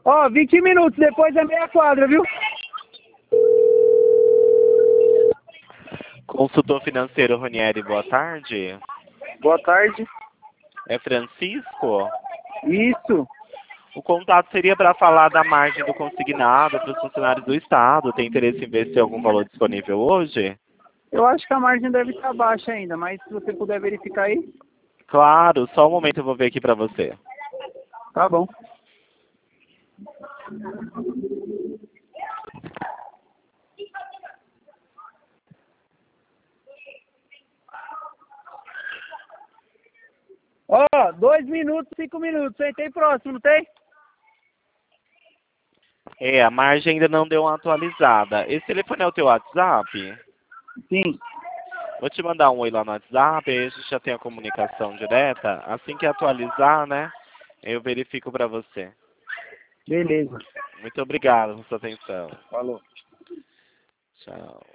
Ó, 20 minutos, depois é meia quadra, viu? Consultor financeiro Ronieri, boa tarde. Boa tarde. É Francisco? Isso. O contato seria para falar da margem do consignado para os funcionários do Estado. Tem interesse em ver se tem algum valor disponível hoje? Eu acho que a margem deve estar baixa ainda, mas se você puder verificar aí. Claro, só um momento eu vou ver aqui para você. Tá bom. Ó, 2 minutos, 5 minutos, hein? Tem próximo, não tem? A margem ainda não deu uma atualizada. Esse telefone é o teu WhatsApp? Sim. Vou te mandar um oi lá no WhatsApp, aí a gente já tem a comunicação direta. Assim que atualizar, né, eu verifico para você. Beleza. Muito obrigado pela sua atenção. Falou. Tchau.